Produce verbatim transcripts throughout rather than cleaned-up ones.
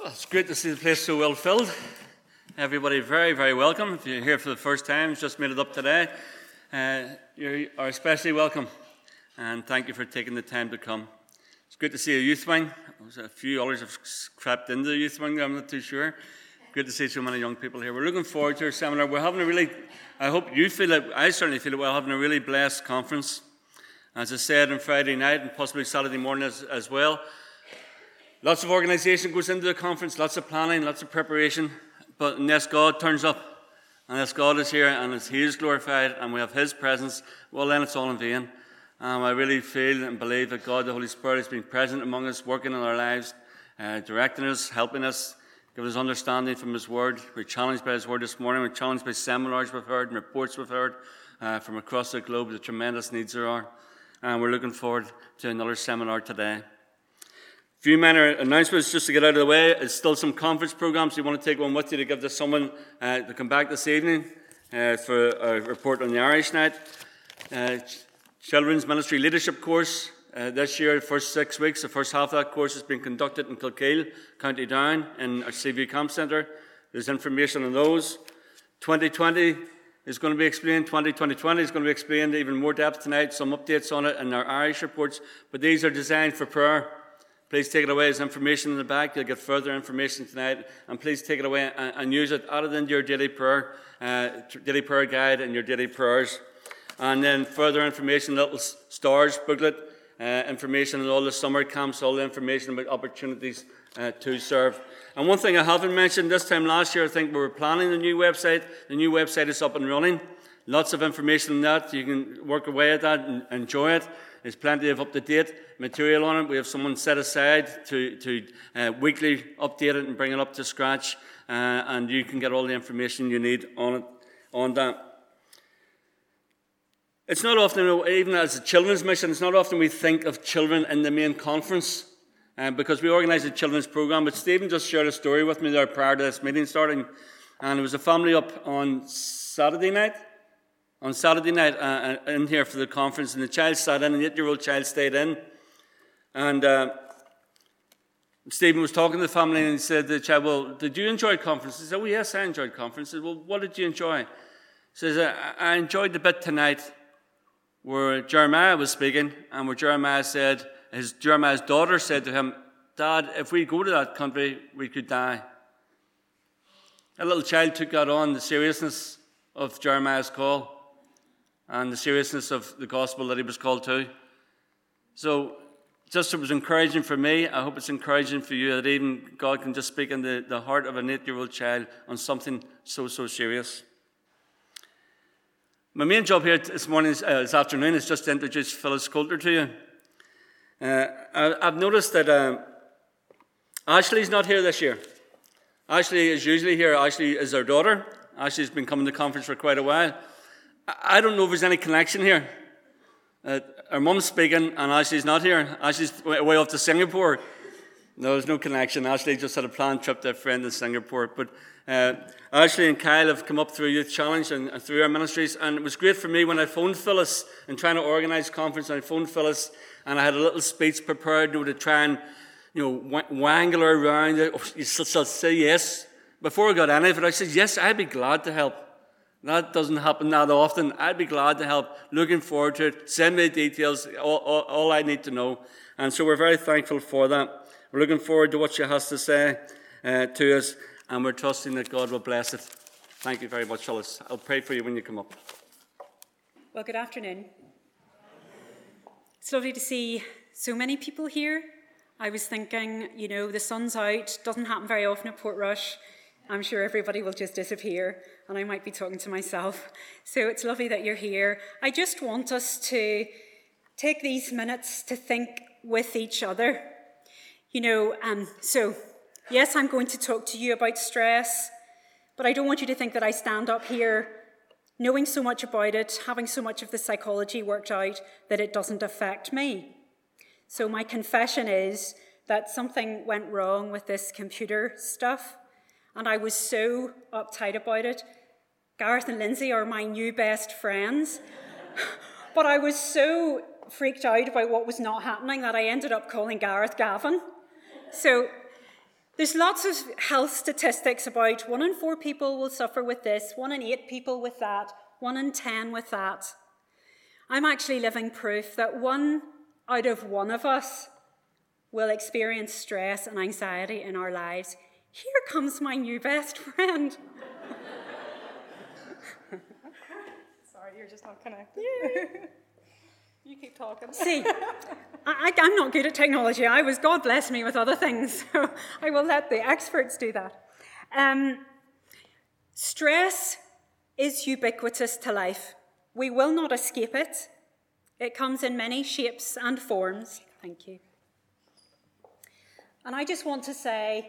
Well, it's great to see the place so well filled. Everybody very, very welcome. If you're here for the first time, just made it up today, uh, you are especially welcome. And thank you for taking the time to come. It's good to see a youth wing. There's a few others have crept into the youth wing, I'm not too sure. Good to see so many young people here. We're looking forward to our seminar. We're having a really, I hope you feel it, I certainly feel it, we're having a really blessed conference. As I said on Friday night and possibly Saturday morning as, as well. Lots of organisation goes into the conference, lots of planning, lots of preparation. But unless God turns up, unless God is here and He is glorified and we have His presence, well then it's all in vain. Um, I really feel and believe that God, the Holy Spirit, has been present among us, working in our lives, uh, directing us, helping us, giving us understanding from His Word. We're challenged by His Word this morning. We're challenged by seminars we've heard and reports we've heard uh, from across the globe, the tremendous needs there are. And we're looking forward to another seminar today. A few minor announcements just to get out of the way. There's still some conference programs. You want to take one with you to give to someone uh, to come back this evening uh, for a report on the Irish night. Uh, Children's Ministry Leadership course uh, this year, the first six weeks, the first half of that course has been conducted in Kilkeel, County Down, in our Seaview Camp Centre. There's information on those. twenty twenty is going to be explained. twenty twenty is going to be explained in even more depth tonight. Some updates on it in our Irish reports. But these are designed for prayer. Please take it away as information in the back. You'll get further information tonight. And please take it away and, and use it. Add it into your daily prayer, uh, daily prayer guide and your daily prayers. And then further information, little stars booklet, uh, information on all the summer camps, all the information about opportunities uh, to serve. And one thing I haven't mentioned, this time last year, I think we were planning the new website. The new website is up and running. Lots of information on that. You can work away at that and enjoy it. There's plenty of up-to-date material on it. We have someone set aside to, to uh, weekly update it and bring it up to scratch. Uh, and you can get all the information you need on it, on that. It's not often, even as a children's mission, it's not often we think of children in the main conference uh, because we organise a children's programme. But Stephen just shared a story with me there prior to this meeting starting. And there was a family up on Saturday night. On Saturday night uh, in here for the conference, and the child sat in, an eight-year-old child stayed in. And uh, Stephen was talking to the family, and he said to the child, well, did you enjoy conference? He said, oh, yes, I enjoyed conference. He said, well, what did you enjoy? He says, I, I enjoyed the bit tonight where Jeremiah was speaking, and where Jeremiah said, his Jeremiah's daughter said to him, Dad, if we go to that country, we could die. A little child took that on, the seriousness of Jeremiah's call and the seriousness of the gospel that he was called to. So, just it was encouraging for me. I hope it's encouraging for you that even God can just speak in the, the heart of an eight-year-old child on something so, so serious. My main job here this morning, uh, this afternoon, is just to introduce Phyllis Coulter to you. Uh, I, I've noticed that uh, Ashley's not here this year. Ashley is usually here. Ashley is our daughter. Ashley's been coming to the conference for quite a while. I don't know if there's any connection here. Uh, our mum's speaking and Ashley's not here. Ashley's way off to Singapore. No, there's no connection. Ashley just had a planned trip to a friend in Singapore. But uh, Ashley and Kyle have come up through Youth Challenge and, and through our ministries. And it was great for me when I phoned Phyllis and trying to organise conference. And I phoned Phyllis and I had a little speech prepared, you know, to try and, you know, wangle her around. Oh, you shall say yes. Before I got any of it, I said, yes, I'd be glad to help. That doesn't happen that often. I'd be glad to help. Looking forward to it. Send me the details, all, all, all I need to know. And so we're very thankful for that. We're looking forward to what she has to say uh, to us, and we're trusting that God will bless it. Thank you very much, Phyllis. I'll pray for you when you come up. Well, good afternoon. It's lovely to see so many people here. I was thinking, you know, the sun's out. Doesn't happen very often at Portrush. I'm sure everybody will just disappear, and I might be talking to myself. So it's lovely that you're here. I just want us to take these minutes to think with each other. You know, um, so, yes, I'm going to talk to you about stress, but I don't want you to think that I stand up here knowing so much about it, having so much of the psychology worked out, that it doesn't affect me. So my confession is that something went wrong with this computer stuff. And I was so uptight about it. Gareth and Lindsay are my new best friends. But I was so freaked out about what was not happening that I ended up calling Gareth Gavin. So There's lots of health statistics about one in four people will suffer with this, one in eight people with that, one in ten with that. I'm actually living proof that one out of one of us will experience stress and anxiety in our lives. Here comes my new best friend. Sorry, you're just not connected. You keep talking. See, I, I'm not good at technology. I was, God bless me, with other things. So I will let the experts do that. Um, stress is ubiquitous to life. We will not escape it. It comes in many shapes and forms. Thank you. And I just want to say,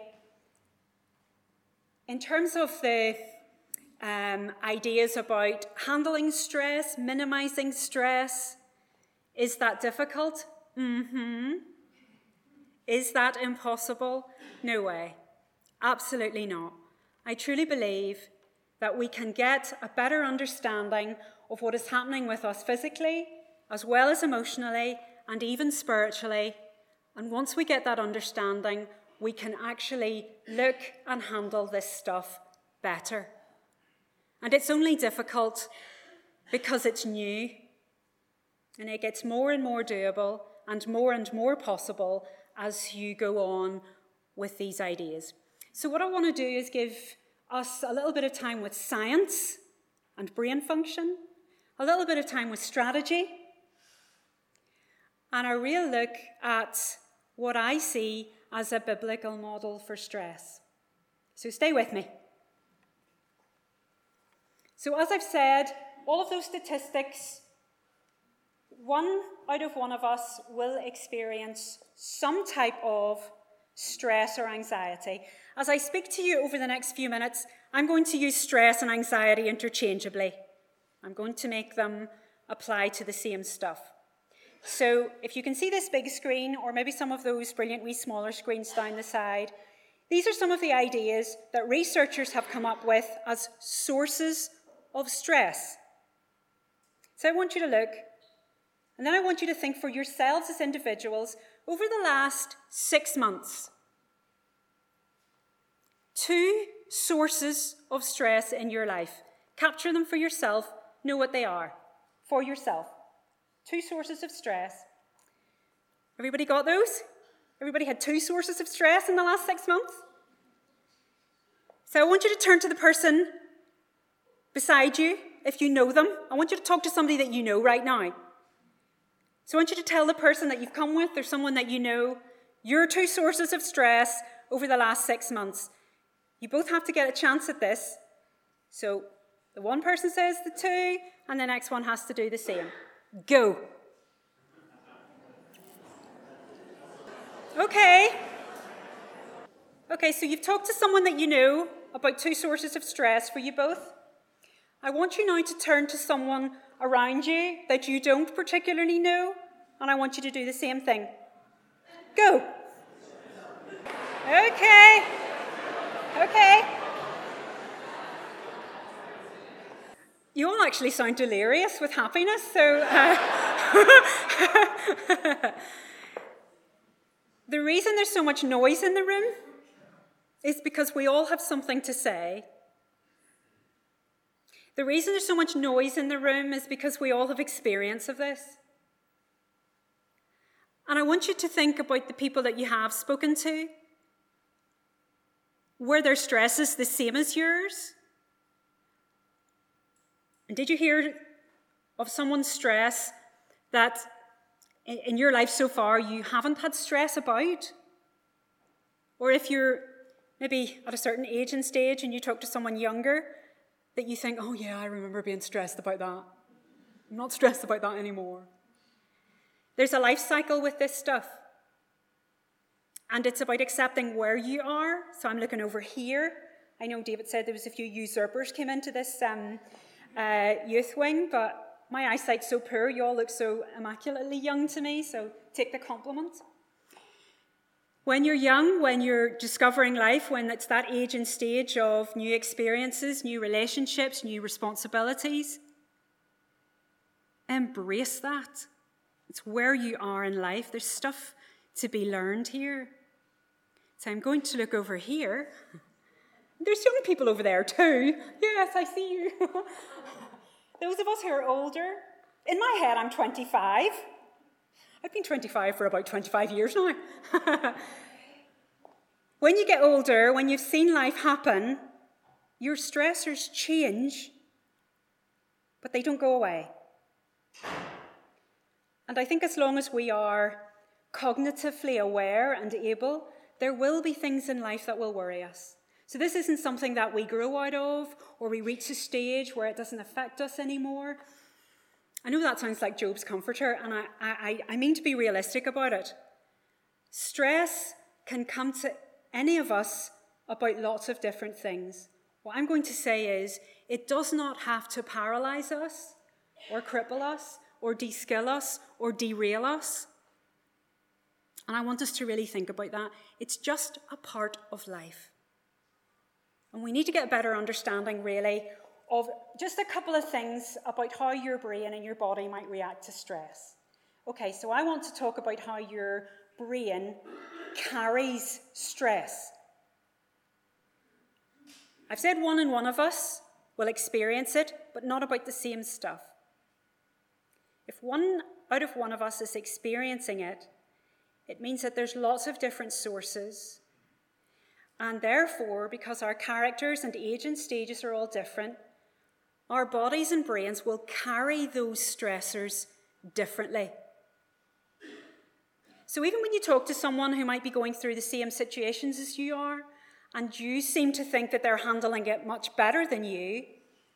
in terms of the um, ideas about handling stress, minimizing stress, is that difficult? Mm-hmm. Is that impossible? No way. Absolutely not. I truly believe that we can get a better understanding of what is happening with us physically, as well as emotionally, and even spiritually. And once we get that understanding, we can actually look and handle this stuff better. And it's only difficult because it's new. And it gets more and more doable and more and more possible as you go on with these ideas. So what I want to do is give us a little bit of time with science and brain function, a little bit of time with strategy, and a real look at what I see as a biblical model for stress. So stay with me. So as I've said, all of those statistics, one out of one of us will experience some type of stress or anxiety. As I speak to you over the next few minutes, I'm going to use stress and anxiety interchangeably. I'm going to make them apply to the same stuff. So if you can see this big screen, or maybe some of those brilliant wee smaller screens down the side, these are some of the ideas that researchers have come up with as sources of stress. So I want you to look. And then I want you to think for yourselves as individuals over the last six months. Two sources of stress in your life. Capture them for yourself. Know what they are. For yourself. Two sources of stress. Everybody got those? Everybody had two sources of stress in the last six months? So I want you to turn to the person beside you, if you know them. I want you to talk to somebody that you know right now. So I want you to tell the person that you've come with, or someone that you know, your two sources of stress over the last six months. You both have to get a chance at this. So the one person says the two, and the next one has to do the same. Go. Okay. Okay, so you've talked to someone that you know about two sources of stress for you both. I want you now to turn to someone around you that you don't particularly know, and I want you to do the same thing. Go. Okay. Okay. You all actually sound delirious with happiness, so... Uh, the reason there's so much noise in the room is because we all have something to say. The reason there's so much noise in the room is because we all have experience of this. And I want you to think about the people that you have spoken to. Were their stresses the same as yours? And did you hear of someone's stress that in your life so far you haven't had stress about? Or if you're maybe at a certain age and stage and you talk to someone younger, that you think, oh yeah, I remember being stressed about that. I'm not stressed about that anymore. There's a life cycle with this stuff. And it's about accepting where you are. So I'm looking over here. I know David said there was a few usurpers came into this um, uh, youth wing, but my eyesight's so poor, you all look so immaculately young to me, so take the compliment. When you're young, when you're discovering life, when it's that age and stage of new experiences, new relationships, new responsibilities, embrace that. It's where you are in life. There's stuff to be learned here. So I'm going to look over here. There's young people over there too. Yes, I see you. Those of us who are older, in my head I'm twenty-five. I've been twenty-five for about twenty-five years now. When you get older, when you've seen life happen, your stressors change, but they don't go away. And I think as long as we are cognitively aware and able, there will be things in life that will worry us. So this isn't something that we grow out of, or we reach a stage where it doesn't affect us anymore. I know that sounds like Job's comforter, and I, I, I mean to be realistic about it. Stress can come to any of us about lots of different things. What I'm going to say is, it does not have to paralyze us, or cripple us, or de-skill us, or derail us. And I want us to really think about that. It's just a part of life. And we need to get a better understanding, really, of just a couple of things about how your brain and your body might react to stress. Okay, so I want to talk about how your brain carries stress. I've said one in one of us will experience it, but not about the same stuff. If one out of one of us is experiencing it, it means that there's lots of different sources. And therefore, because our characters and age and stages are all different, our bodies and brains will carry those stressors differently. So even when you talk to someone who might be going through the same situations as you are, and you seem to think that they're handling it much better than you,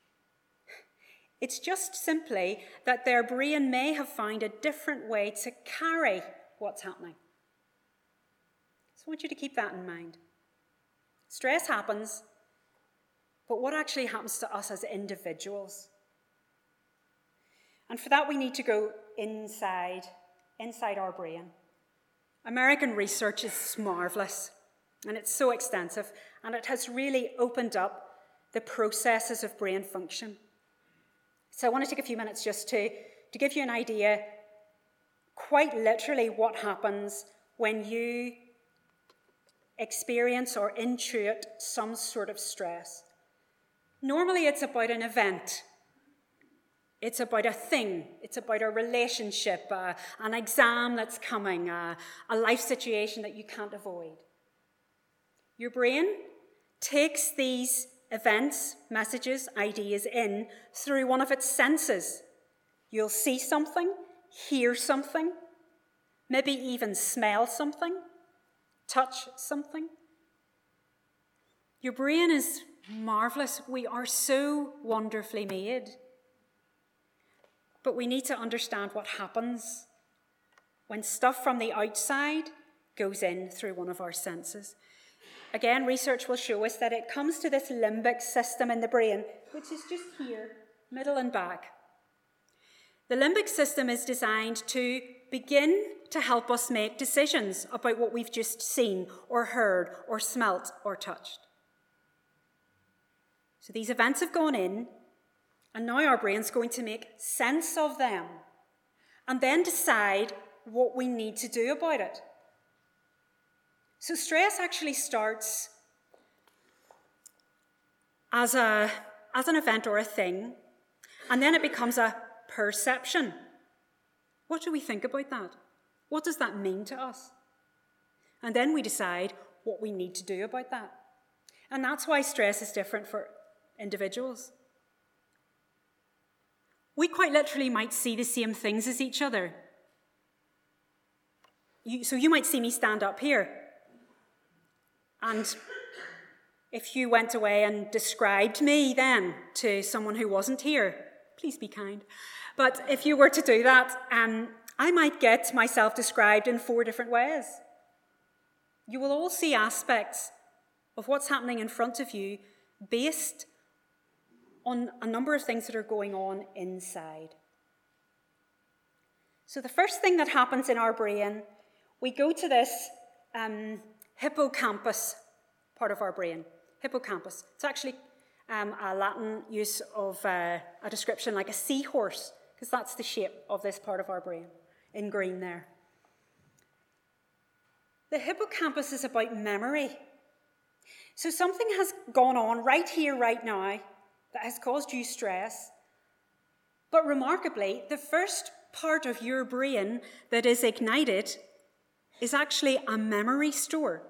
it's just simply that their brain may have found a different way to carry what's happening. So I want you to keep that in mind. Stress happens, but what actually happens to us as individuals? And for that we need to go inside, inside our brain. American research is marvellous, and it's so extensive, and it has really opened up the processes of brain function. So I want to take a few minutes just to, to give you an idea, quite literally, what happens when you experience or intuit some sort of stress. Normally it's about an event. It's about a thing. It's about a relationship, uh, an exam that's coming, uh, a life situation that you can't avoid. Your brain takes these events, messages, ideas in through one of its senses. You'll see something, hear something, maybe even smell something, touch something. Your brain is marvellous. We are so wonderfully made. But we need to understand what happens when stuff from the outside goes in through one of our senses. Again, research will show us that it comes to this limbic system in the brain, which is just here, middle and back. The limbic system is designed to begin to help us make decisions about what we've just seen or heard or smelt or touched. So these events have gone in, and now our brain's going to make sense of them and then decide what we need to do about it. So stress actually starts as a, as an event or a thing, and then it becomes a perception. What do we think about that? What does that mean to us? And then we decide what we need to do about that. And that's why stress is different for individuals. We quite literally might see the same things as each other. You, so you might see me stand up here. And if you went away and described me then to someone who wasn't here, please be kind. But if you were to do that, um, I might get myself described in four different ways. You will all see aspects of what's happening in front of you based on a number of things that are going on inside. So the first thing that happens in our brain, we go to this um, hippocampus part of our brain. Hippocampus. It's actually um, a Latin use of uh, a description like a seahorse, because that's the shape of this part of our brain, in green there. The hippocampus is about memory. So something has gone on right here, right now, that has caused you stress. But remarkably, the first part of your brain that is ignited is actually a memory store.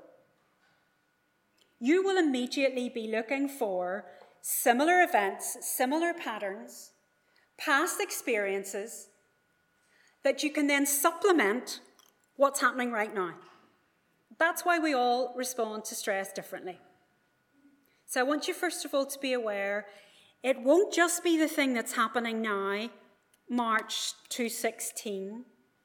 You will immediately be looking for similar events, similar patterns, past experiences that you can then supplement what's happening right now. That's why we all respond to stress differently. So I want you first of all to be aware it won't just be the thing that's happening now, March twenty sixteen.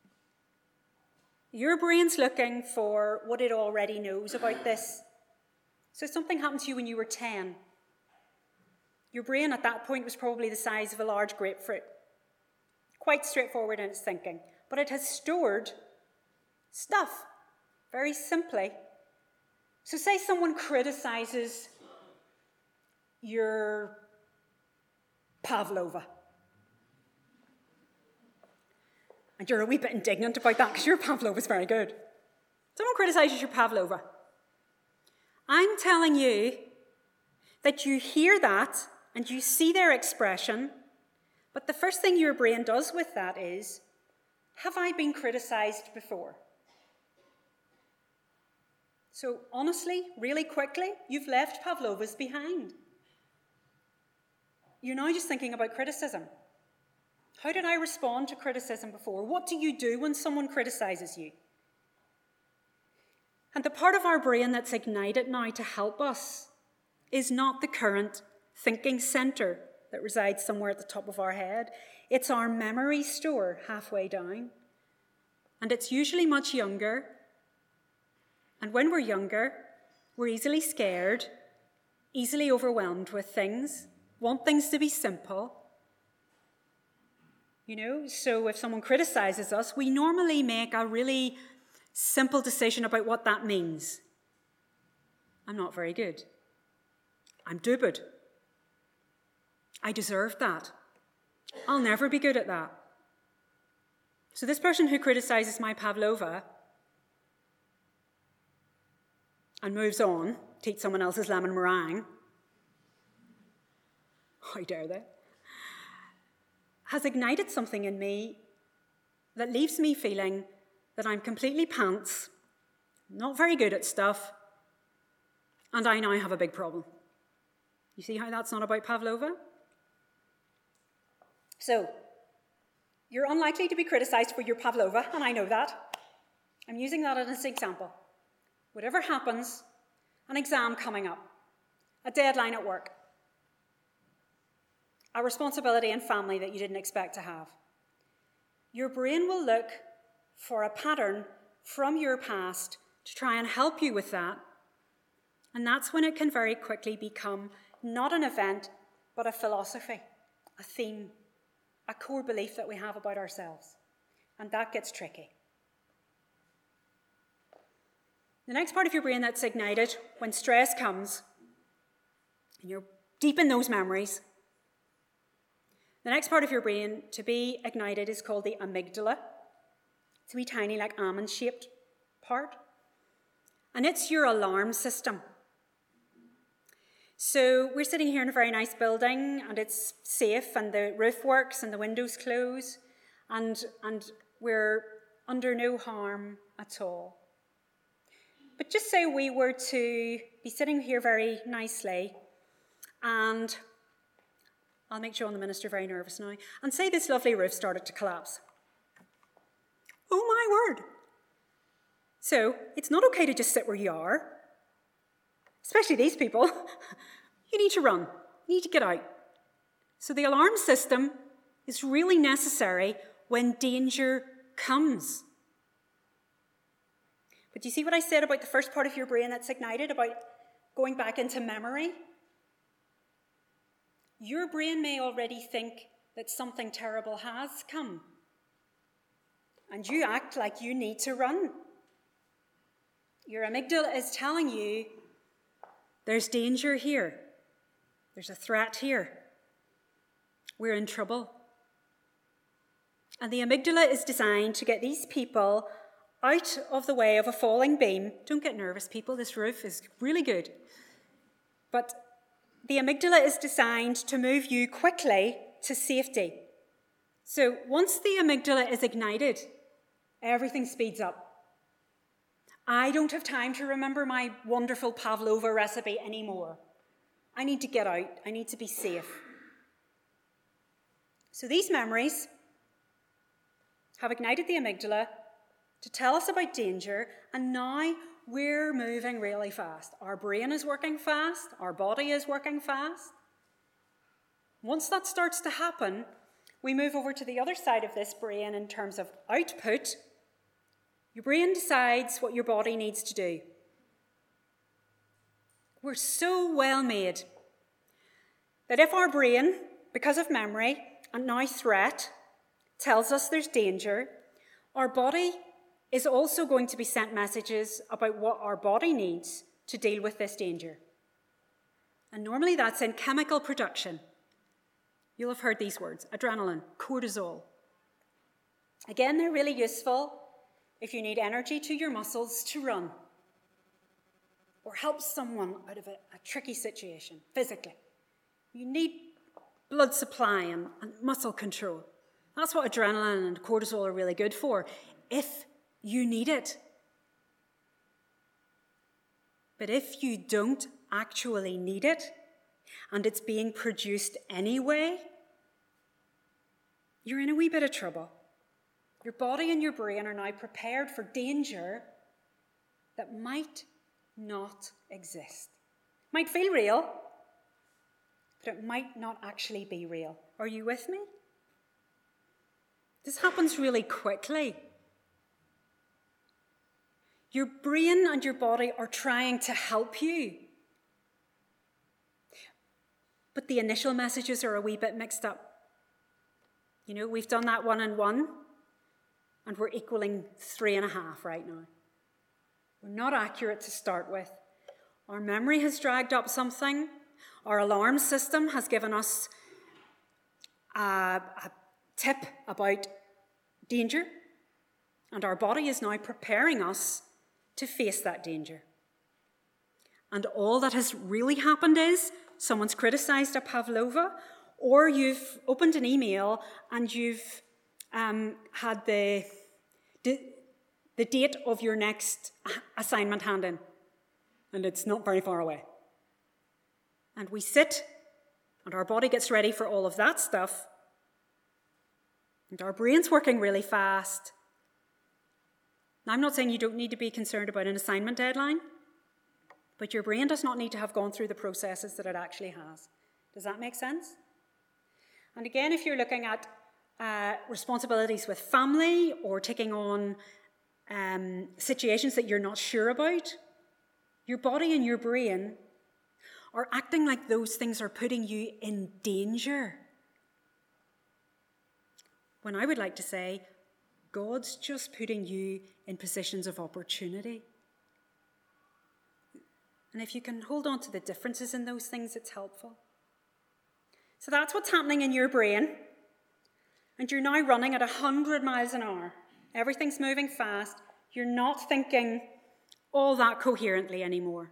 Your brain's looking for what it already knows about this. So something happened to you when you were ten. Your brain at that point was probably the size of a large grapefruit. Quite straightforward in its thinking. But it has stored stuff, very simply. So say someone criticizes your pavlova. And you're a wee bit indignant about that because your pavlova is very good. Someone criticizes your pavlova. I'm telling you that you hear that and you see their expression, but the first thing your brain does with that is, have I been criticized before? So honestly, really quickly, you've left pavlovas behind. You're now just thinking about criticism. How did I respond to criticism before? What do you do when someone criticizes you? And the part of our brain that's ignited now to help us is not the current thinking center that resides somewhere at the top of our head. It's our memory store halfway down. And it's usually much younger. And when we're younger, we're easily scared, easily overwhelmed with things, want things to be simple. You know, so if someone criticizes us, we normally make a really simple decision about what that means. I'm not very good. I'm stupid. I deserve that. I'll never be good at that. So this person who criticizes my pavlova and moves on to eat someone else's lemon meringue, how dare they, has ignited something in me that leaves me feeling that I'm completely pants, not very good at stuff, and I now have a big problem. You see how that's not about pavlova? So, you're unlikely to be criticized for your pavlova, and I know that. I'm using that as an example. Whatever happens, an exam coming up, a deadline at work, a responsibility in family that you didn't expect to have, your brain will look for a pattern from your past to try and help you with that. And that's when it can very quickly become not an event, but a philosophy, a theme, a core belief that we have about ourselves. And that gets tricky. The next part of your brain that's ignited when stress comes, and you're deep in those memories, the next part of your brain to be ignited is called the amygdala. It's a wee tiny, like almond-shaped part. And it's your alarm system. So we're sitting here in a very nice building, and it's safe, and the roof works, and the windows close, and, and we're under no harm at all. But just say we were to be sitting here very nicely, and I'll make John the minister very nervous now, and say this lovely roof started to collapse. Oh my word. So it's not okay to just sit where you are, especially these people. You need to run. You need to get out. So the alarm system is really necessary when danger comes. But do you see what I said about the first part of your brain that's ignited, about going back into memory? Your brain may already think that something terrible has come, and you act like you need to run. Your amygdala is telling you there's danger here. There's a threat here. We're in trouble. And the amygdala is designed to get these people out of the way of a falling beam. Don't get nervous, people. This roof is really good. But the amygdala is designed to move you quickly to safety. So once the amygdala is ignited, everything speeds up. I don't have time to remember my wonderful pavlova recipe anymore. I need to get out. I need to be safe. So these memories have ignited the amygdala to tell us about danger, and now we're moving really fast. Our brain is working fast. Our body is working fast. Once that starts to happen, we move over to the other side of this brain in terms of output. Your brain decides what your body needs to do. We're so well made that if our brain, because of memory and now threat, tells us there's danger, our body is also going to be sent messages about what our body needs to deal with this danger. And normally that's in chemical production. You'll have heard these words: adrenaline, cortisol. Again, they're really useful if you need energy to your muscles to run, or help someone out of a, a tricky situation physically. You need blood supply and, and muscle control. That's what adrenaline and cortisol are really good for, if you need it. But if you don't actually need it, and it's being produced anyway, you're in a wee bit of trouble. Your body and your brain are now prepared for danger that might not exist. Might feel real, but it might not actually be real. Are you with me? This happens really quickly. Your brain and your body are trying to help you, but the initial messages are a wee bit mixed up. You know, we've done that one and one, and we're equaling three and a half right now. We're not accurate to start with. Our memory has dragged up something. Our alarm system has given us a, a tip about danger, and our body is now preparing us to face that danger. And all that has really happened is someone's criticized a pavlova, or you've opened an email and you've um, had the, the, the date of your next assignment hand in, and it's not very far away. And we sit, and our body gets ready for all of that stuff, and our brain's working really fast. Now, I'm not saying you don't need to be concerned about an assignment deadline, but your brain does not need to have gone through the processes that it actually has. Does that make sense? And again, if you're looking at uh, responsibilities with family or taking on um, situations that you're not sure about, your body and your brain are acting like those things are putting you in danger. When I would like to say, God's just putting you in positions of opportunity. And if you can hold on to the differences in those things, it's helpful. So that's what's happening in your brain. And you're now running at one hundred miles an hour. Everything's moving fast. You're not thinking all that coherently anymore.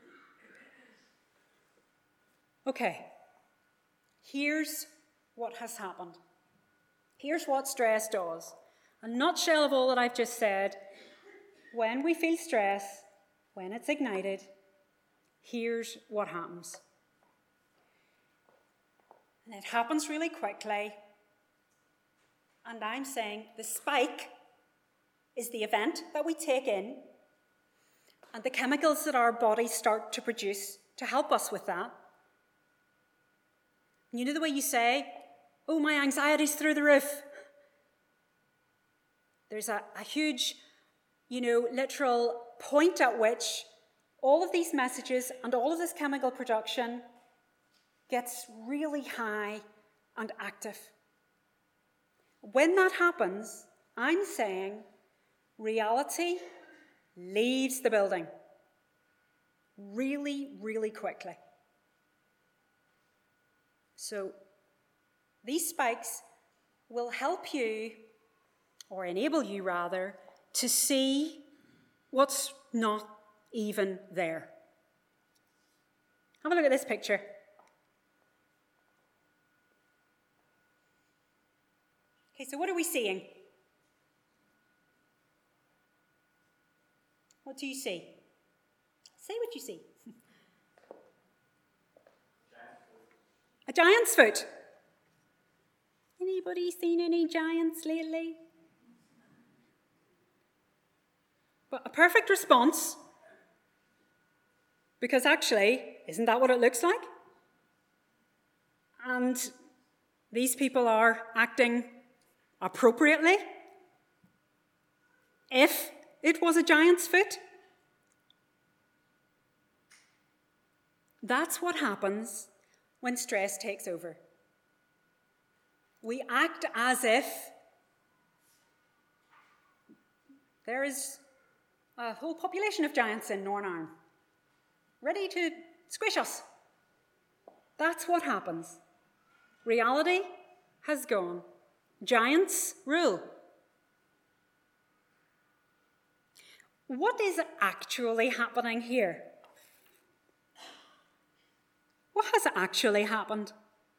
Okay, here's what has happened. Here's what stress does. A nutshell of all that I've just said. When we feel stress, when it's ignited, here's what happens. And it happens really quickly. And I'm saying the spike is the event that we take in and the chemicals that our bodies start to produce to help us with that. And you know the way you say, oh, my anxiety's through the roof. There's a, a huge, you know, literal point at which all of these messages and all of this chemical production gets really high and active. When that happens, I'm saying reality leaves the building really, really quickly. So these spikes will help you, or enable you rather, to see what's not even there. Have a look at this picture. Okay, so what are we seeing? What do you see? Say what you see. A giant's foot. Anybody seen any giants lately? But a perfect response, because actually, isn't that what it looks like? And these people are acting appropriately. If it was a giant's foot, that's what happens when stress takes over. We act as if there is a whole population of giants in Northern Ireland, ready to squish us. That's what happens. Reality has gone. Giants rule. What is actually happening here? What has actually happened?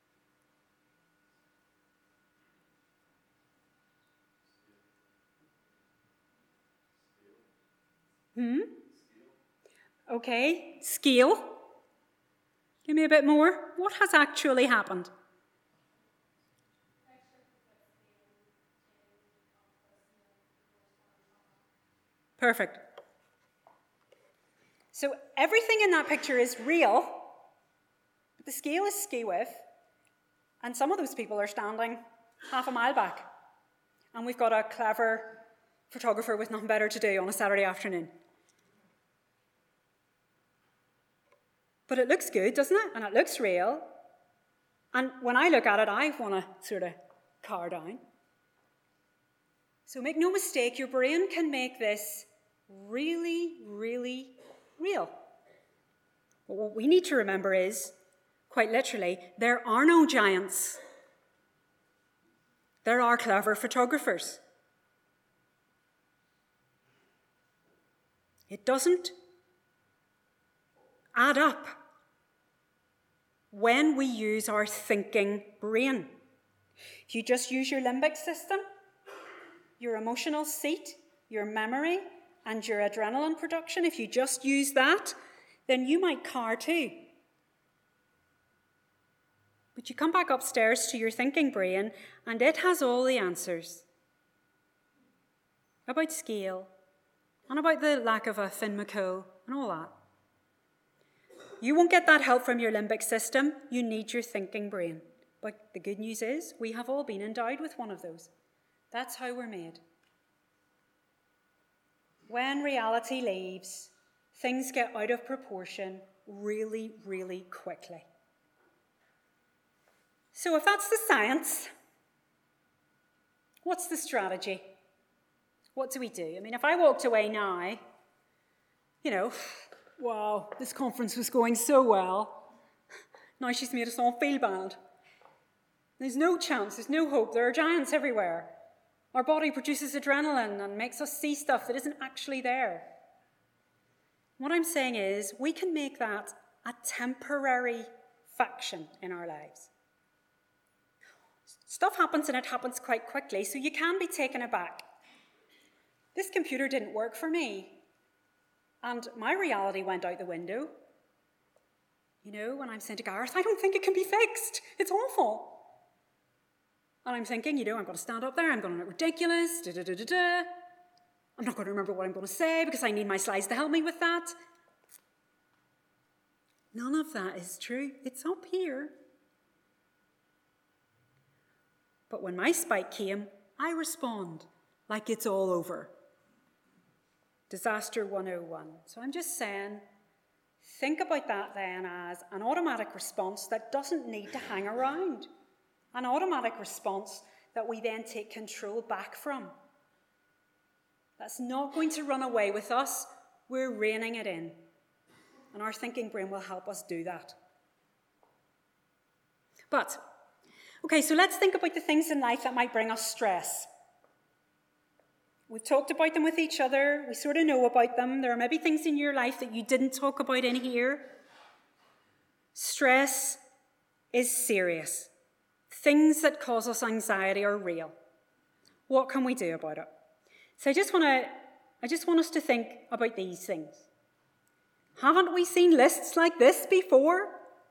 Hmm? Okay, scale. Give me a bit more. What has actually happened? Perfect. So everything in that picture is real, but the scale is skew with, and some of those people are standing half a mile back. And we've got a clever photographer with nothing better to do on a Saturday afternoon. But it looks good, doesn't it? And it looks real. And when I look at it, I want to sort of car down. So make no mistake, your brain can make this really, really real. But what we need to remember is, quite literally, there are no giants. There are clever photographers. It doesn't add up when we use our thinking brain. If you just use your limbic system, your emotional seat, your memory, and your adrenaline production, if you just use that, then you might car too. But you come back upstairs to your thinking brain, and it has all the answers about scale, and about the lack of a Finn McCool, and all that. You won't get that help from your limbic system. You need your thinking brain. But the good news is, we have all been endowed with one of those. That's how we're made. When reality leaves, things get out of proportion really, really quickly. So if that's the science, what's the strategy? What do we do? I mean, if I walked away now, you know, wow, this conference was going so well. Now she's made us all feel bad. There's no chance, there's no hope. There are giants everywhere. Our body produces adrenaline and makes us see stuff that isn't actually there. What I'm saying is, we can make that a temporary faction in our lives. Stuff happens and it happens quite quickly, so you can be taken aback. This computer didn't work for me, and my reality went out the window. You know, when I'm saying to Gareth, I don't think it can be fixed. It's awful. And I'm thinking, you know, I'm going to stand up there, I'm going to look ridiculous, da da da da da. I'm not going to remember what I'm going to say because I need my slides to help me with that. None of that is true. It's up here. But when my spike came, I respond like it's all over. Disaster one oh one. So I'm just saying, think about that then as an automatic response that doesn't need to hang around. An automatic response that we then take control back from. That's not going to run away with us. We're reining it in. And our thinking brain will help us do that. But, okay, so let's think about the things in life that might bring us stress. We've talked about them with each other. We sort of know about them. There are maybe things in your life that you didn't talk about in here. Stress is serious. Things that cause us anxiety are real. What can we do about it? So I just want to, I just want us to think about these things. Haven't we seen lists like this before?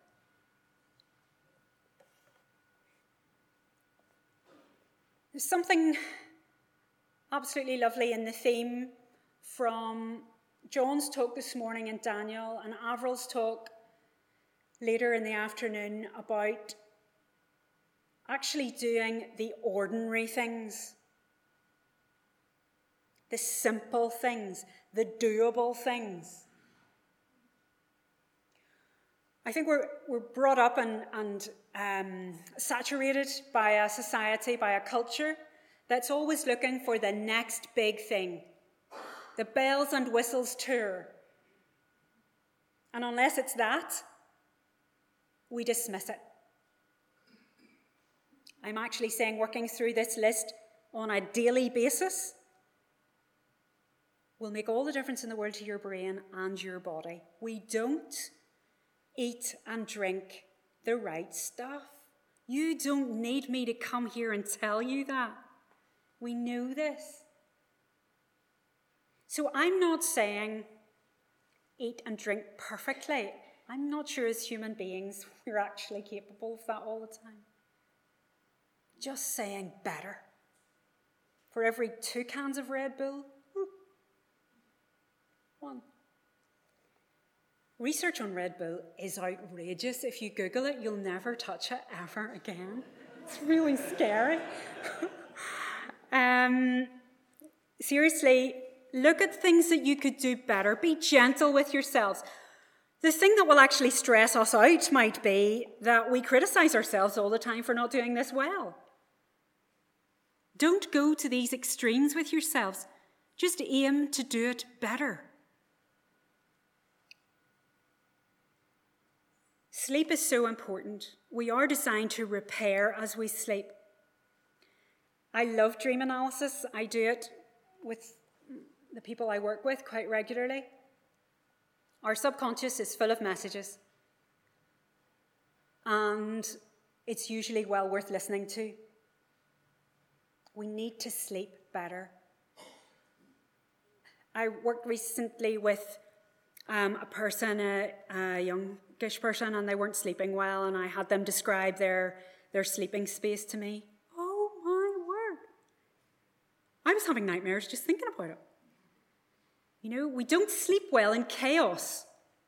There's something absolutely lovely in the theme from John's talk this morning in Daniel and Avril's talk later in the afternoon about actually doing the ordinary things, the simple things, the doable things. I think we're, we're brought up and, and um, saturated by a society, by a culture that's always looking for the next big thing, the bells and whistles tour. And unless it's that, we dismiss it. I'm actually saying working through this list on a daily basis will make all the difference in the world to your brain and your body. We don't eat and drink the right stuff. You don't need me to come here and tell you that. We know this. So I'm not saying eat and drink perfectly. I'm not sure as human beings we're actually capable of that all the time. Just saying better. For every two cans of Red Bull, one. Research on Red Bull is outrageous. If you Google it, you'll never touch it ever again. It's really scary. um, seriously, look at things that you could do better. Be gentle with yourselves. The thing that will actually stress us out might be that we criticize ourselves all the time for not doing this well. Don't go to these extremes with yourselves. Just aim to do it better. Sleep is so important. We are designed to repair as we sleep. I love dream analysis. I do it with the people I work with quite regularly. Our subconscious is full of messages, and it's usually well worth listening to. We need to sleep better. I worked recently with um, a person, a, a youngish person, and they weren't sleeping well, and I had them describe their, their sleeping space to me. Oh my word. I was having nightmares just thinking about it. You know, we don't sleep well in chaos.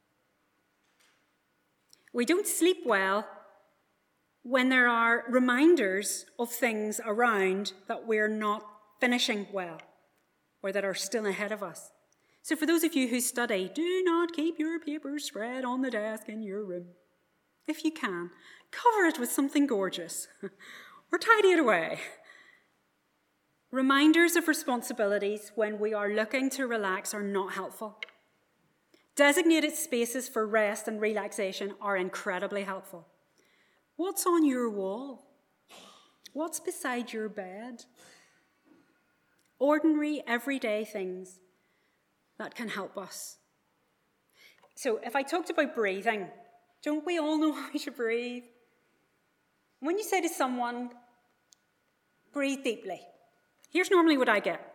We don't sleep well when there are reminders of things around that we're not finishing well or that are still ahead of us. So for those of you who study, do not keep your papers spread on the desk in your room. If you can, cover it with something gorgeous or tidy it away. Reminders of responsibilities when we are looking to relax are not helpful. Designated spaces for rest and relaxation are incredibly helpful. What's on your wall? What's beside your bed? Ordinary, everyday things that can help us. So if I talked about breathing, don't we all know how to breathe? When you say to someone, breathe deeply, here's normally what I get.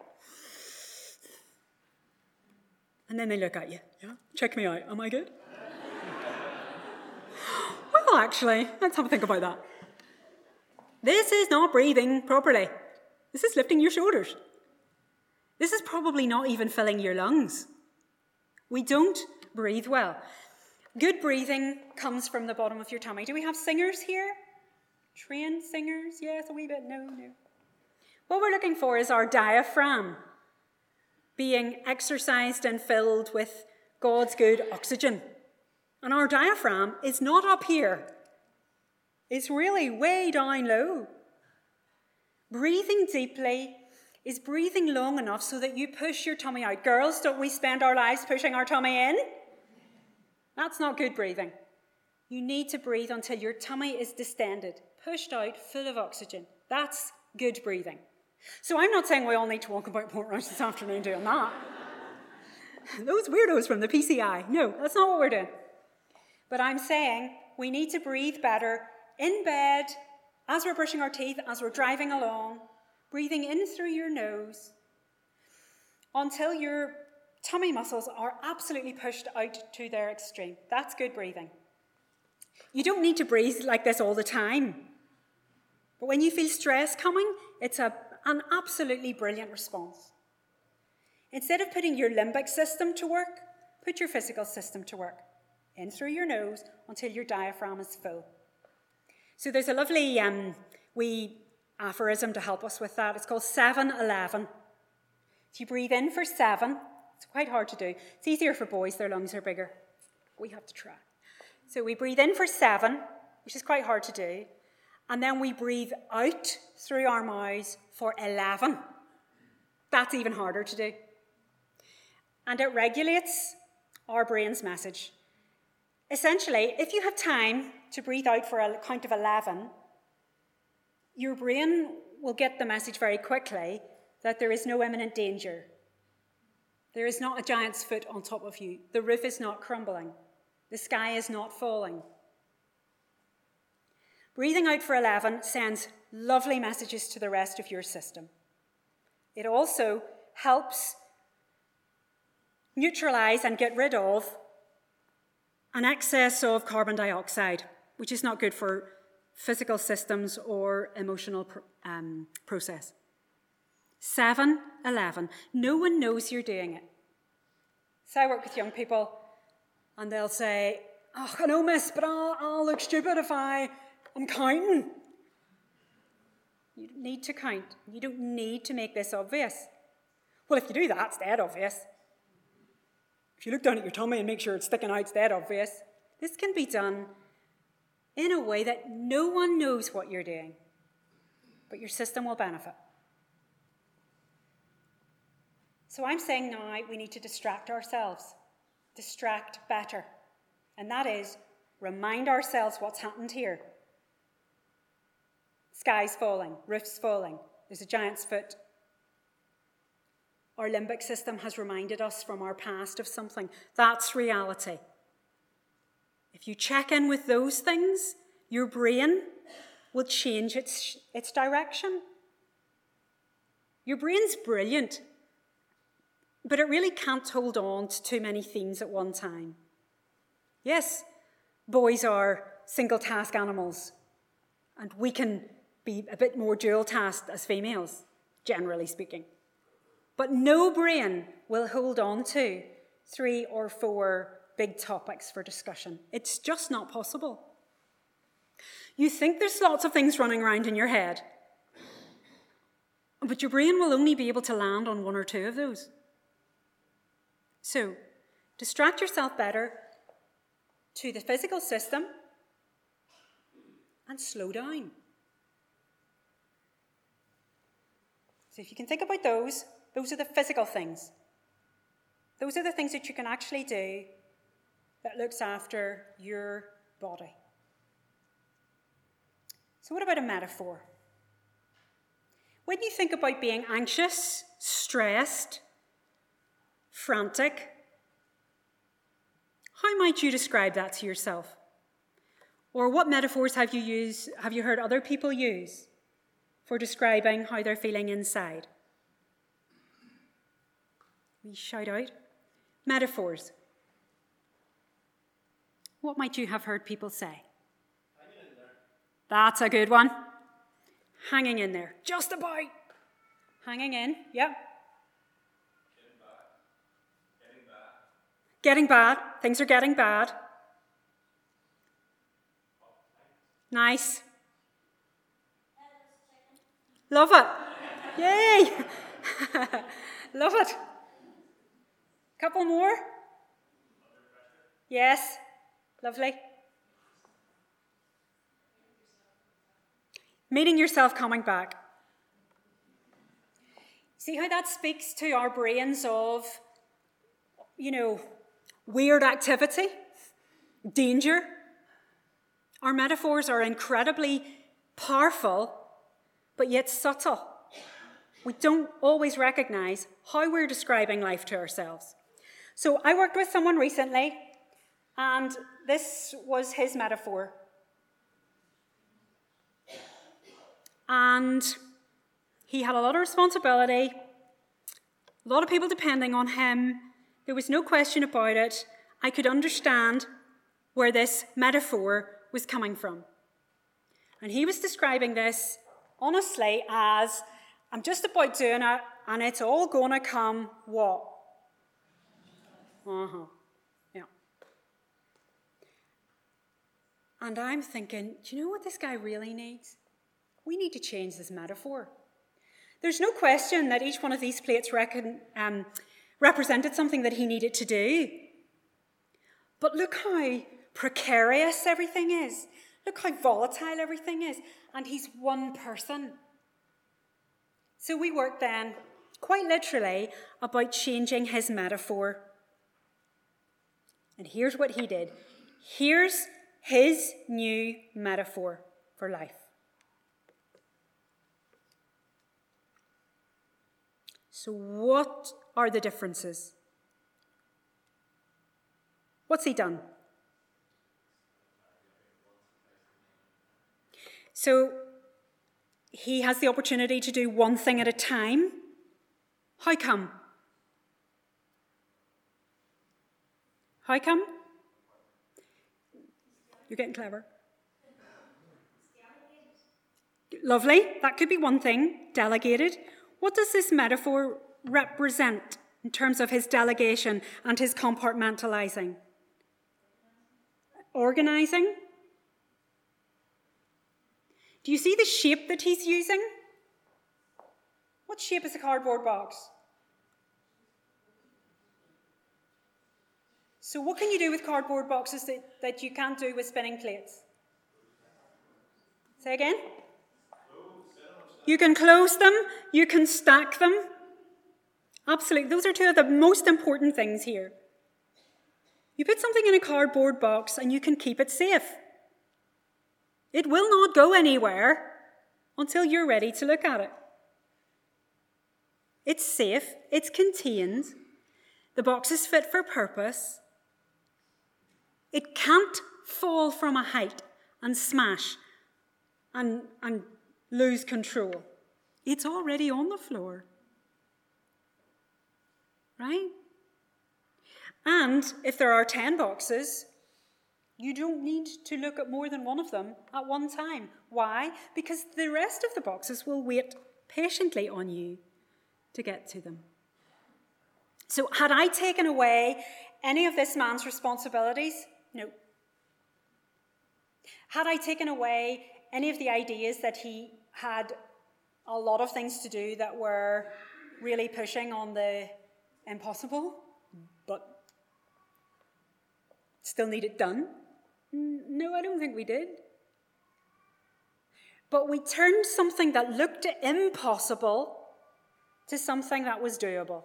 And then they look at you. Yeah, check me out. Am I good? Well, actually, let's have a think about that. This is not breathing properly. This is lifting your shoulders. This is probably not even filling your lungs. We don't breathe well. Good breathing comes from the bottom of your tummy. Do we have singers here? Trained singers? Yes, a wee bit. No, no. What we're looking for is our diaphragm being exercised and filled with God's good oxygen. And our diaphragm is not up here. It's really way down low. Breathing deeply is breathing long enough so that you push your tummy out. Girls, don't we spend our lives pushing our tummy in? That's not good breathing. You need to breathe until your tummy is distended, pushed out, full of oxygen. That's good breathing. So I'm not saying we all need to walk about Portrush this afternoon doing that. Those weirdos from the P C I. No, that's not what we're doing. But I'm saying we need to breathe better in bed, as we're brushing our teeth, as we're driving along, breathing in through your nose until your tummy muscles are absolutely pushed out to their extreme. That's good breathing. You don't need to breathe like this all the time. But when you feel stress coming, it's a, an absolutely brilliant response. Instead of putting your limbic system to work, put your physical system to work. In through your nose until your diaphragm is full. So there's a lovely um, wee aphorism to help us with that. It's called seven eleven. If you breathe in for seven, it's quite hard to do. It's easier for boys, their lungs are bigger. We have to try. So we breathe in for seven, which is quite hard to do. And then we breathe out through our mouths for eleven. That's even harder to do. And it regulates our brain's message. Essentially, if you have time to breathe out for a count of eleven, your brain will get the message very quickly that there is no imminent danger. There is not a giant's foot on top of you. The roof is not crumbling. The sky is not falling. Breathing out for eleven sends lovely messages to the rest of your system. It also helps neutralize and get rid of an excess of carbon dioxide, which is not good for physical systems or emotional um, process. seven eleven. No one knows you're doing it. So I work with young people, and they'll say, oh, I know, miss, but I'll, I'll look stupid if I am counting. You don't need to count. You don't need to make this obvious. Well, if you do that, it's dead obvious. If you look down at your tummy and make sure it's sticking out, it's dead obvious. This can be done in a way that no one knows what you're doing, but your system will benefit. So I'm saying now we need to distract ourselves, distract better. And that is, remind ourselves what's happened here. Sky's falling, roof's falling, there's a giant's foot. Our limbic system has reminded us from our past of something. That's reality. If you check in with those things, your brain will change its, its direction. Your brain's brilliant, but it really can't hold on to too many things at one time. Yes, boys are single-task animals, and we can be a bit more dual-tasked as females, generally speaking. But no brain will hold on to three or four big topics for discussion. It's just not possible. You think there's lots of things running around in your head, but your brain will only be able to land on one or two of those. So, distract yourself better to the physical system and slow down. So if you can think about those, those are the physical things. Those are the things that you can actually do that looks after your body. So what about a metaphor? When you think about being anxious, stressed, frantic, how might you describe that to yourself? Or what metaphors have you used, have you heard other people use for describing how they're feeling inside? We shout out. Metaphors. What might you have heard people say? Hanging in there. That's a good one. Hanging in there. Just about. Hanging in. Yep. Getting bad. Getting bad. Getting bad. Things are getting bad. Nice. Love it. Yay. Love it. Couple more? Yes. Lovely. Meeting yourself coming back. See how that speaks to our brains of, you know, weird activity, danger. Our metaphors are incredibly powerful, but yet subtle. we don't always recognize how we're describing life to ourselves. So I worked with someone recently, and this was his metaphor. And he had a lot of responsibility, a lot of people depending on him. There was no question about it. I could understand where this metaphor was coming from. And he was describing this, honestly, as, I'm just about doing it, and it's all going to come what? Uh-huh. Yeah. And I'm thinking, do you know what this guy really needs? We need to change this metaphor. There's no question that each one of these plates reckon, um, represented something that he needed to do. But look how precarious everything is. Look how volatile everything is. And he's one person. So we worked then, quite literally, about changing his metaphor. And here's what he did. Here's his new metaphor for life. So what are the differences? What's he done? So he has the opportunity to do one thing at a time. How come? How come? You're getting clever. Lovely. That could be one thing. Delegated. What does this metaphor represent in terms of his delegation and his compartmentalizing? Organizing? Do you see the shape that he's using? What shape is a cardboard box? So what can you do with cardboard boxes that, that you can't do with spinning plates? Say again? You can close them, you can stack them. Absolutely, those are two of the most important things here. You put something in a cardboard box and you can keep it safe. It will not go anywhere until you're ready to look at it. It's safe, it's contained, the box is fit for purpose. It can't fall from a height and smash and, and lose control. It's already on the floor. Right? And if there are ten boxes, you don't need to look at more than one of them at one time. Why? Because the rest of the boxes will wait patiently on you to get to them. So had I taken away any of this man's responsibilities? No. Had I taken away any of the ideas that he had a lot of things to do that were really pushing on the impossible, but still need it done? No, I don't think we did. But we turned something that looked impossible to something that was doable.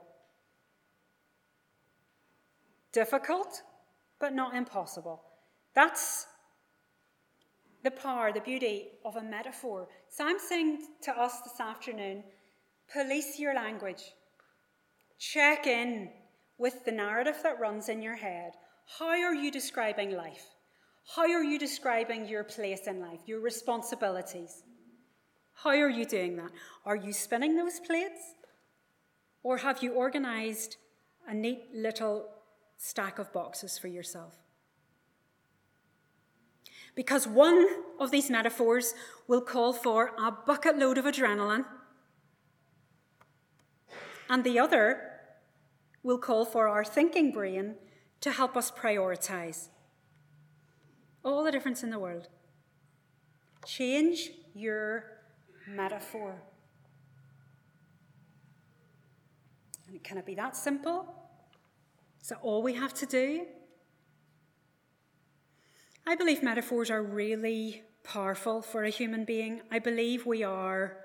Difficult, but not impossible. That's the power, the beauty of a metaphor. So I'm saying to us this afternoon, police your language. Check in with the narrative that runs in your head. How are you describing life? How are you describing your place in life, your responsibilities? How are you doing that? Are you spinning those plates? Or have you organized a neat little stack of boxes for yourself? Because one of these metaphors will call for a bucket load of adrenaline, and the other will call for our thinking brain to help us prioritize. All the difference in the world. Change your metaphor. And can it be that simple? Is that all we have to do? I believe metaphors are really powerful for a human being. I believe we are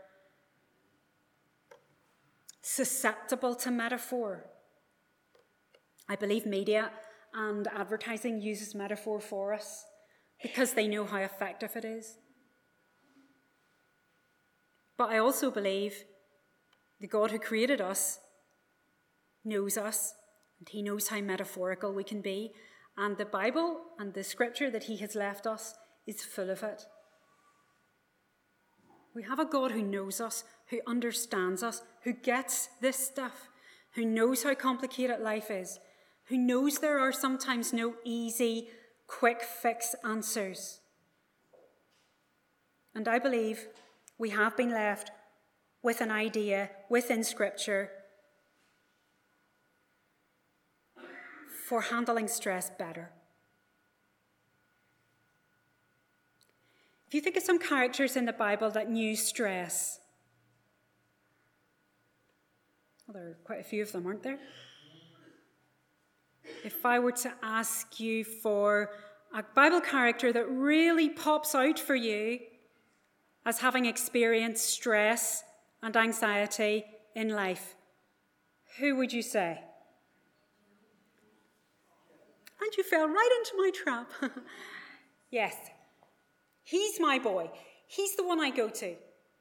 susceptible to metaphor. I believe media and advertising uses metaphor for us because they know how effective it is. But I also believe The God who created us knows us, and he knows how metaphorical we can be. And the Bible and the scripture that he has left us is full of it. We have a God who knows us, who understands us, who gets this stuff, who knows how complicated life is, who knows there are sometimes no easy, quick fix answers. And I believe we have been left with an idea within Scripture for handling stress better. If you think of some characters in the Bible that knew stress, well, there are quite a few of them, aren't there? If I were to ask you for a Bible character that really pops out for you as having experienced stress and anxiety in life, who would you say? And you fell right into my trap. Yes, he's my boy. He's the one I go to.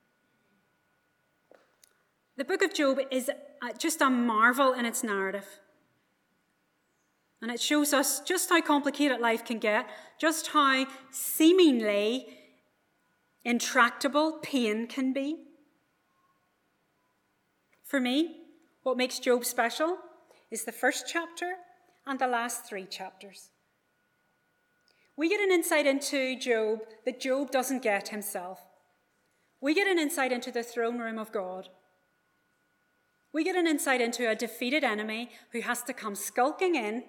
The book of Job is just a marvel in its narrative. And it shows us just how complicated life can get, just how seemingly intractable pain can be. For me, what makes Job special is the first chapter and the last three chapters. We get an insight into Job that Job doesn't get himself. We get an insight into the throne room of God. We get an insight into a defeated enemy who has to come skulking in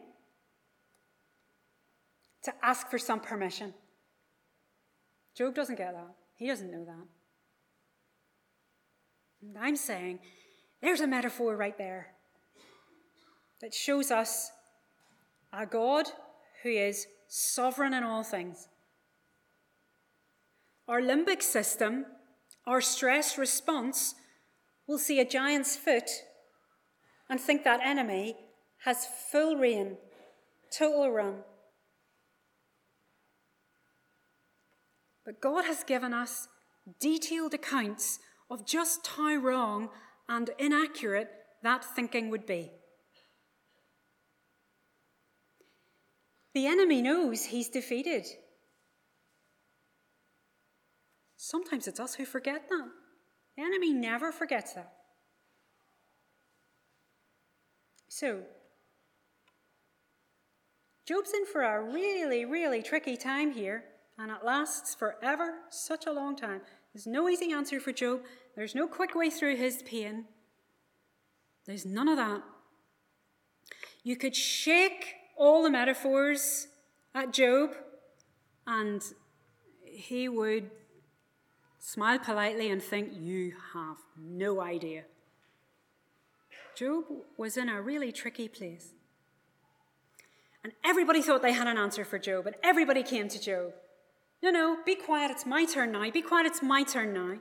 to ask for some permission. Job doesn't get that. He doesn't know that. And I'm saying there's a metaphor right there that shows us a God who is sovereign in all things. Our limbic system, our stress response, will see a giant's foot and think that enemy has full reign, total run. But God has given us detailed accounts of just how wrong and inaccurate that thinking would be. The enemy knows he's defeated. Sometimes it's us who forget that. The enemy never forgets that. So, Job's in for a really, really tricky time here, and it lasts forever, such a long time. There's no easy answer for Job. There's no quick way through his pain. There's none of that. You could shake all the metaphors at Job, and he would smile politely and think, you have no idea. Job was in a really tricky place. And everybody thought they had an answer for Job, and everybody came to Job. No, no, be quiet, it's my turn now. Be quiet, it's my turn now.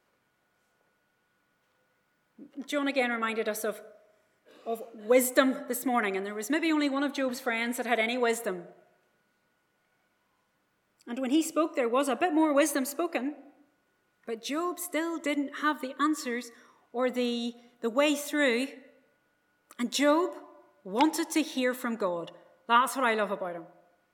John again reminded us of, of wisdom this morning, and there was maybe only one of Job's friends that had any wisdom. And when he spoke, there was a bit more wisdom spoken, but Job still didn't have the answers or the, the way through. And Job wanted to hear from God. That's what I love about him.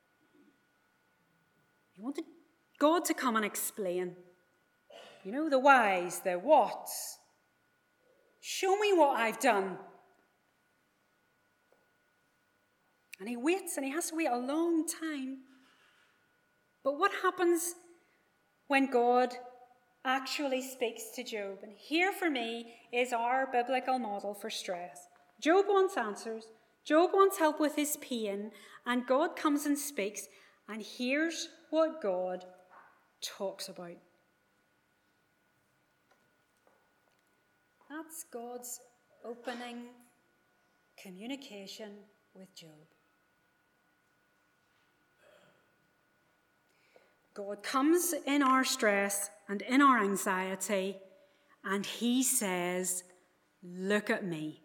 He wanted God to come and explain. You know, the whys, the whats. Show me what I've done. And he waits, and he has to wait a long time. But what happens when God actually speaks to Job? And here for me is our biblical model for stress. Job wants answers. Job wants help with his pain. And God comes and speaks. And here's what God talks about. That's God's opening communication with Job. God comes in our stress and in our anxiety, and he says, look at me.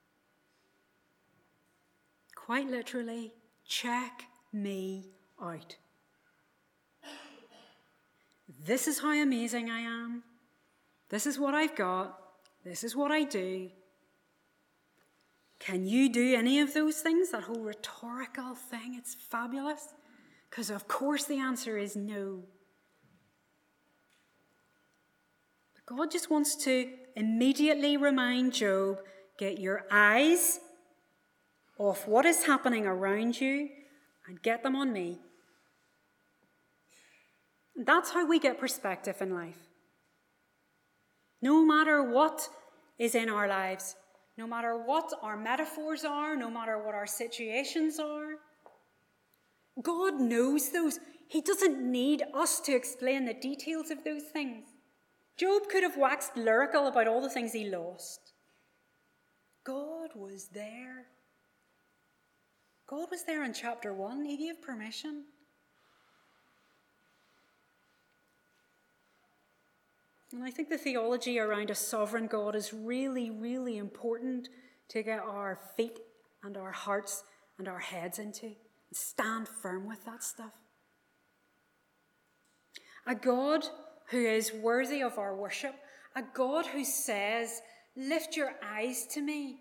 Quite literally, check me out. This is how amazing I am. This is what I've got. This is what I do. Can you do any of those things? That whole rhetorical thing, it's fabulous. Because of course the answer is no. But God just wants to immediately remind Job, get your eyes off what is happening around you and get them on me. And that's how we get perspective in life. No matter what is in our lives, no matter what our metaphors are, no matter what our situations are, God knows those. He doesn't need us to explain the details of those things. Job could have waxed lyrical about all the things he lost. God was there. God was there in chapter one. He gave permission. And I think the theology around a sovereign God is really, really important to get our feet and our hearts and our heads into. And stand firm with that stuff. A God who is worthy of our worship. A God who says, lift your eyes to me.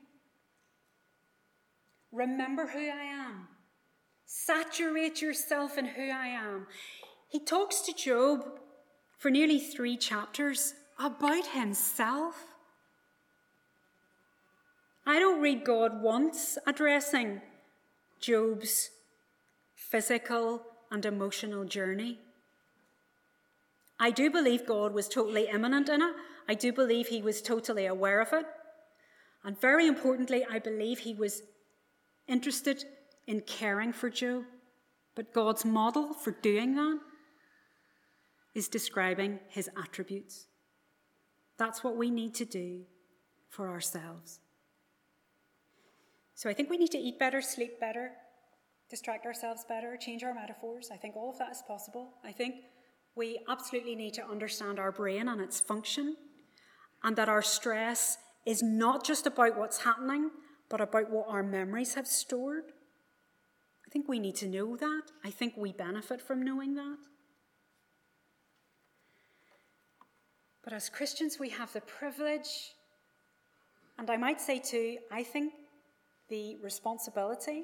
Remember who I am. Saturate yourself in who I am. He talks to Job for nearly three chapters about himself. I don't read God once addressing Job's physical and emotional journey. I do believe God was totally immanent in it. I do believe he was totally aware of it. And very importantly, I believe he was interested in caring for Job. But God's model for doing that is describing his attributes. That's what we need to do for ourselves. So I think we need to eat better, sleep better, distract ourselves better, change our metaphors. I think all of that is possible. I think we absolutely need to understand our brain and its function, and that our stress is not just about what's happening, but about what our memories have stored. I think we need to know that. I think we benefit from knowing that. But as Christians, we have the privilege, and I might say too, I think the responsibility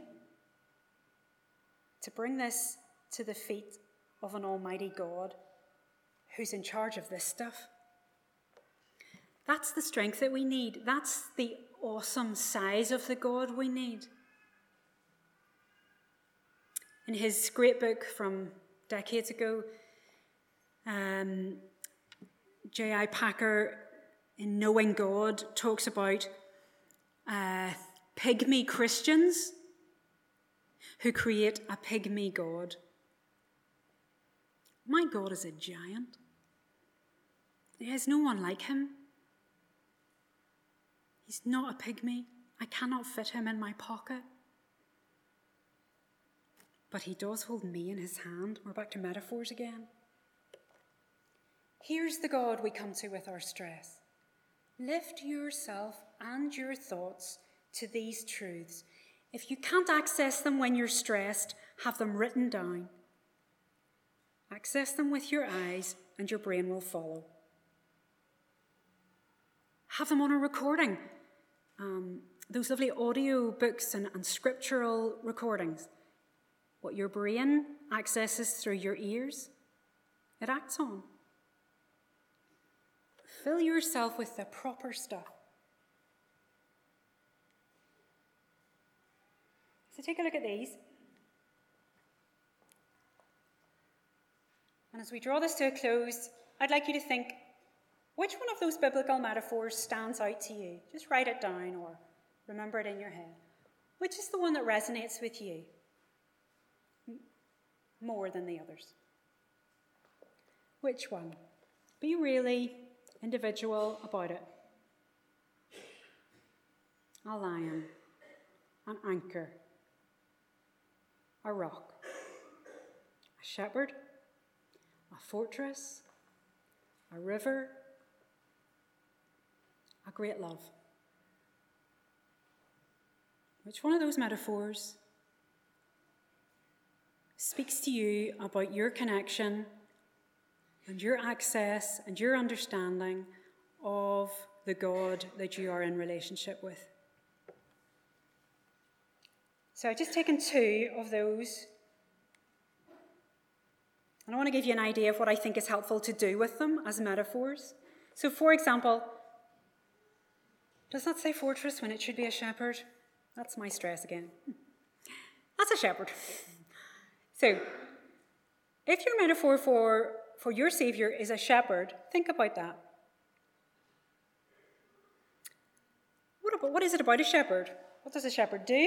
to bring this to the feet of an almighty God who's in charge of this stuff. That's the strength that we need. That's the awesome size of the God we need. In his great book from decades ago, um, J I Packer, in Knowing God, talks about uh, pygmy Christians who create a pygmy God. My God is a giant. There is no one like him. He's not a pygmy. I cannot fit him in my pocket. But he does hold me in his hand. We're back to metaphors again. Here's the God we come to with our stress. Lift yourself and your thoughts to these truths. If you can't access them when you're stressed, have them written down. Access them with your eyes and your brain will follow. Have them on a recording. Um, those lovely audio books and, and scriptural recordings. What your brain accesses through your ears, it acts on. Fill yourself with the proper stuff. So take a look at these. And as we draw this to a close, I'd like you to think, which one of those biblical metaphors stands out to you? Just write it down or remember it in your head. Which is the one that resonates with you more than the others? Which one? Be really individual about it. A lion, an anchor, a rock, a shepherd, a fortress, a river, a great love. Which one of those metaphors speaks to you about your connection and your access and your understanding of the God that you are in relationship with. So I've just taken two of those, and I want to give you an idea of what I think is helpful to do with them as metaphors. So, for example, does that say fortress when it should be a shepherd? That's my stress again. That's a shepherd. So, if your metaphor for, for your Saviour is a shepherd, think about that. What, about, what is it about a shepherd? What does a shepherd do?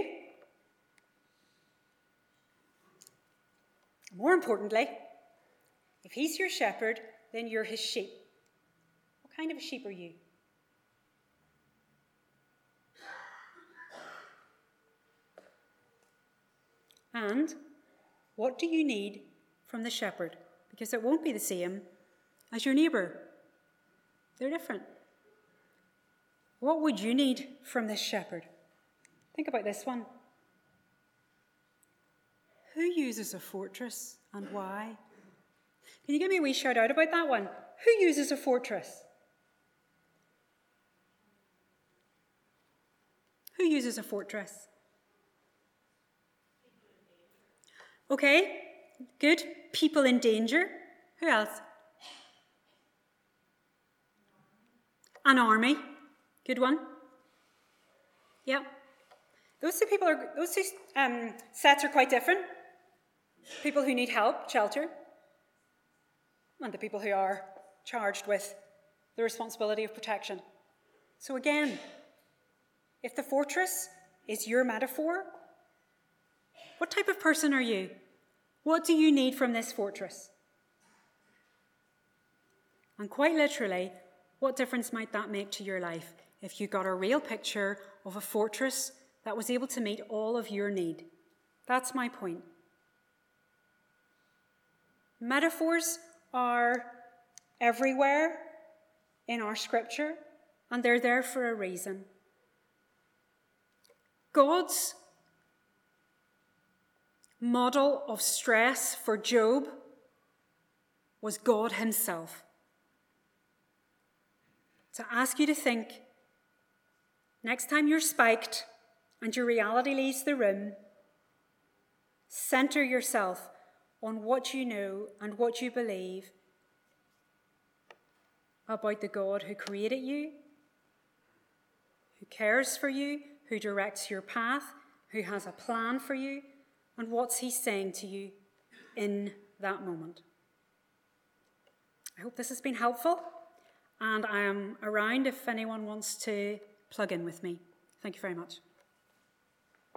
More importantly, if he's your shepherd, then you're his sheep. What kind of a sheep are you? And what do you need from the shepherd? Because it won't be the same as your neighbour. They're different. What would you need from this shepherd? Think about this one. Who uses a fortress and why? Can you give me a wee shout out about that one? Who uses a fortress? Who uses a fortress? Okay, good. People in danger. Who else? An army. Good one. Yeah. Those two people are, those two um, sets are quite different. People who need help, shelter, and the people who are charged with the responsibility of protection. So again, if the fortress is your metaphor, what type of person are you? What do you need from this fortress? And quite literally, what difference might that make to your life if you got a real picture of a fortress that was able to meet all of your need? That's my point. Metaphors are everywhere in our scripture, and they're there for a reason. God's model of stress for Job was God himself. To ask you to think, next time you're spiked and your reality leaves the room, center yourself on what you know and what you believe about the God who created you, who cares for you, who directs your path, who has a plan for you, and what's he saying to you in that moment. I hope this has been helpful, and I am around if anyone wants to plug in with me. Thank you very much.